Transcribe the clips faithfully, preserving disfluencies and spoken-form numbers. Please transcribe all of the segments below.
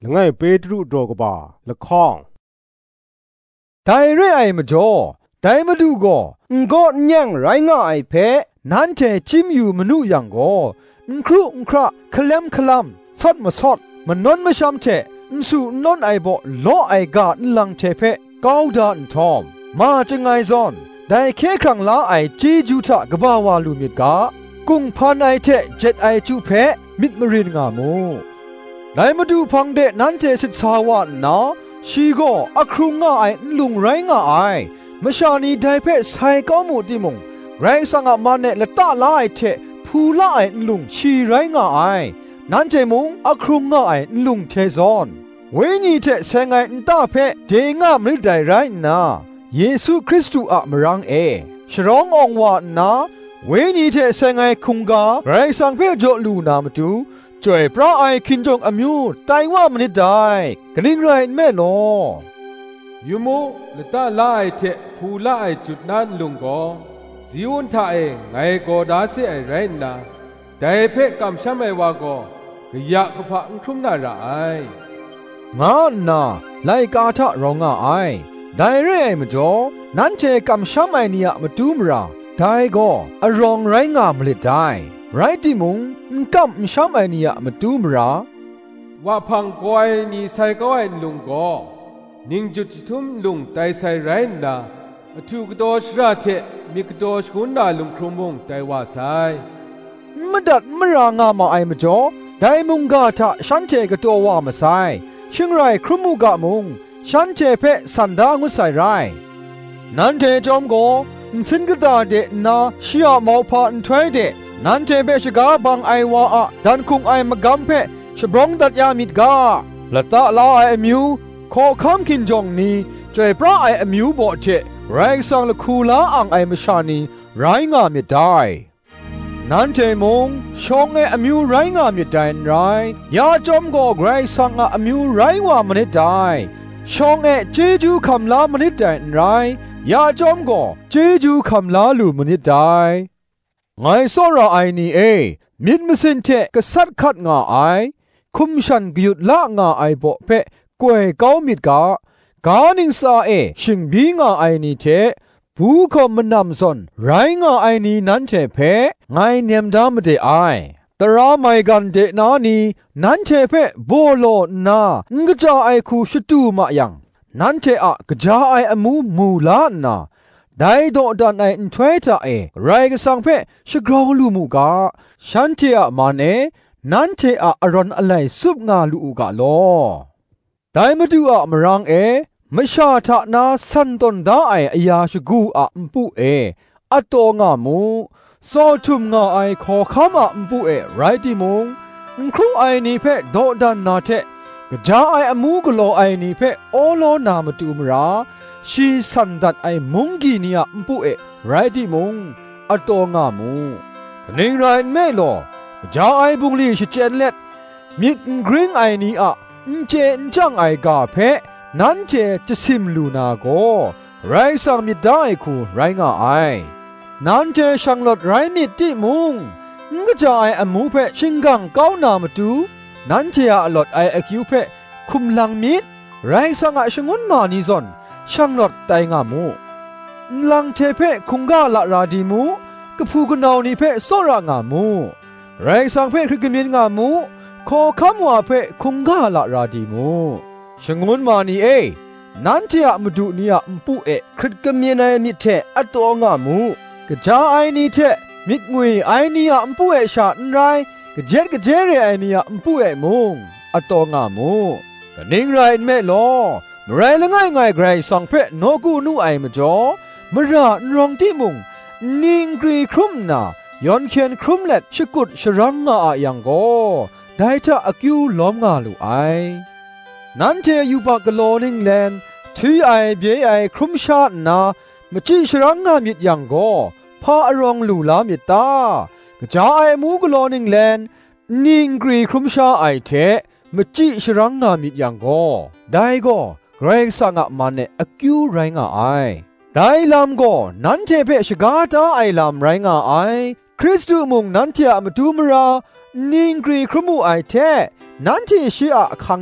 ละไงเปตรุดอกบาละข้องไดเรไอมจ่อไดมาดูก็งก็ยังไรง่ายเพนั้นเทจิมอยู่มนุยังก็งครุงคราคลมคลมสดมาสดมันนนมาชามเทนสู่นนไอบ่ล้อไอกาดลังเทเพก้าวดานทอมมาจังไงซอนได้แค่ครั้งละไอจีจูทะกบ่าวาลูมิดกากุงพันไอเทเจ็ดไอจูเพมิดมรินงามูได้มาดูพังเดนั้นเทสิทธาวะนะชีโกอครุงง่ายลุงไรง่ายมชานีได้เพใส่ก้ามูติมงไรสังอามันเนละตาลายเทพูลายลุงชีไรง่ายนั้นเทมงอครุงง่ายลุงเทซอนเวนีเทเซงไงตาเพเดง่ามริได้ไรนะเยซูคริสต์อะมรังเอฉลององวานะเวนีเทเซงไงคุงกาไรสังเพจลูนามตูจอยพระไอคินจงอมิวไตว่ามันได้กลิ่งไรแม่นอยูโมละตาลายเทพูลายจุดนั้นลุงก็ซิวุนทาเองไงก็ดาเสียไรนะแต่เพกกำช้ำไม่ว่าก็กอยากพะอังคุมน่าไรงาน่ะไลกาทะรองไอได้เรื่อยมาจ่อนั้นเจกำช้ำไม่เนี่ยมาดูมราได้ก็อรองไรงามเลยได้ไรที่มุงกำช้ำไอเนี่ยมาดูมราว่าพังกวยนี่ใส่ก็ไอลุงก็นิ่งจุดทุ่มลุงไตใส่ไรนะทุกตัวชราเทมีกตัวชกุนนาลุงครุมงไตว่าใส่มดัดมรางามาไอมาจ่อได้มุงกาทะฉันเจกตัวว่ามาใส่ชิงไรครุมูกะมุงฉันเจเพสันดางุใส่ไรนั้นเทจอมก็สินกตาเดนาชิยามาพานถวยเดนั้นเจเปชกาบังไอวาอะดันคุงไอมกำเพชบรองดัดยามิดกาละตาลาไอมิวขอคำคินจงนี้ใจพระไอมิวบอกเจไรสังละคูลาอังไอมชานีไรงามิดได้นั้นเจมงชงไอมิวไรงามิดได้ไรยาจอมก็ไรสังไอมิวไรวามันได้ชงเอเจจูคำลามันได้ไรยาจอมก็เจจูคำลาลูมันได้ไงสระไอนี่เอมิดมสินเทกษัตริย์ขัดงาไอคุมฉันกยุดละงาไอบ่เพกวยเก้ามิดกากานิงสาเอชิงบีงาไอนี่เทผู้คมมันนำสนไรงาไอนี่นั้นเทเพไงเนียมดามเดไอตราไมกันเดนานีนั้นเทเพโบโลนางกจาไอคูชตูมายังนั้นเทอะกจาไออมูมูลานาได้ดอดันไออินทเวตาเอไรก็สังเพชกรองลูมูกาฉันเทอะมันเอนั้นเทอะอรอนอะไรซุบงาลูกาโลได้มาดูอะมรังเอมชาทะนาสันตนดาไออยาชกูอะมปุเออตองามูซอทุมงาไอขอคำอะมปุเอไรติมงครูไอนี่เพดอดันนาเทกจาไออมูกโลไอนี่เพโอโลนามาตูมราชีสันดัดไอมุงกีเนียมปุเอไรติมงอตองามูกนิ่งไรแม่โลจาไอบุงลีชิเจนเล็ดมิดกริงไอนี่อะเจนจังไอกาเพนั้นเจจะซิมลูนาโกไรสังมิดได้คูไรงาไอนั้นเจช่างหลดไรมิดติมุงงก็จะไออมูเพชิงกังก้าวนามาดูนั้นเจอะหลดไออคิวเพคุมลังมิดไรสังอะชงุนมานิซอนช่างหลดไตงามูลังเทเพคุงกาละราดีมูกะพูกนาวนี่เพโซรางามูไรสังเพคริกเมียนงามูขอคำว่าเพคุงกาละราดีมูชงวนมานี่เอนั้นเทอะมาดูนี่อะมปุเอคริกเมียนไอมิเทอะตองามูกะจาไอนี่เทมิดงวยไอนี่อะมปุเอชาอันไรกะเจ็ดกะเจเรไอนี่อะมปุเอมงอะตองามูกะนิ่งไรแม่ลอมไรละง่ายง่ายไกรสังเพโนกูนูไอมจ่อมระนรองที่มุงนิ่งกรีครุมนายอนเขียนครุมเล็ดชกุดชรังงาอะยังโกได้จะอคิวล้อมงาลูไอนั้นเทอยู่ปากกะโลนิงแลนทีไอเบียไอครุมชาตนามจิชรังงามิดยังโกพาอรองลูลามิดตากะจาไอมูกะโลนิงแลนนิงกรีครุมชาไอเทมจิชรังงามิดยังโกได้ก็เกรงสังอะมันเนอคิวไรงาไอได้ลำก็นั้นเทเพชกาตาไอลำไรงาไอคริสตุมุงนั้นเทอะมาดูมรานิงกรีครุมูไอเทนั้นเทชิอะคังทะ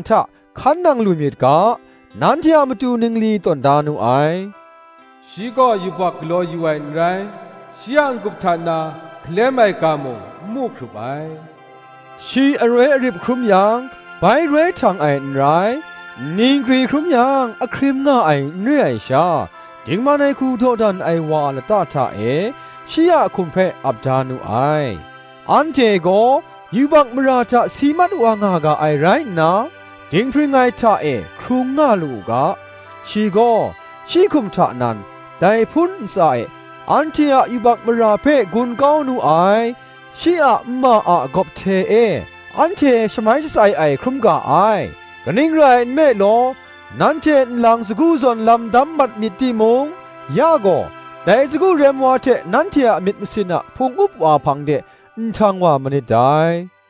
คันนังลุมิดกะนันเทียมตูนิงลีตอนดานุไอชีก็อยู่บักลออยู่ไอ้ไรชีอังกุบทานาเคลมไอกามงมุกรุบไอชีอเรอริบครุมยังไปเรทางไอไรนิงกรีครุมยังอคริมง่าไอเรื่อยชาดิงมาในคูโดดันไอวาละตาทาเอชียคุมเพอับดานุไออันเจโกยูบักมราจาสีมัดวางากาไอไรนะดิงพริงไงทาเอครุงง่าลูกาชีโกชีคุมทานันไดพุนไซอันเทียยูบักมราเพกุนก้าวนูไอชีอะมาอะกบเทเออันเทชไมจะใส่ไอครุมกาไอกะนิงไรเมโลนันเทนหลังสกูซอนลำดำมัดมิดติมงยาโกแต่สกูเรมวาเทนันเทียมิดมสินะพุงอุบวาพังเดนทางว่ามันได้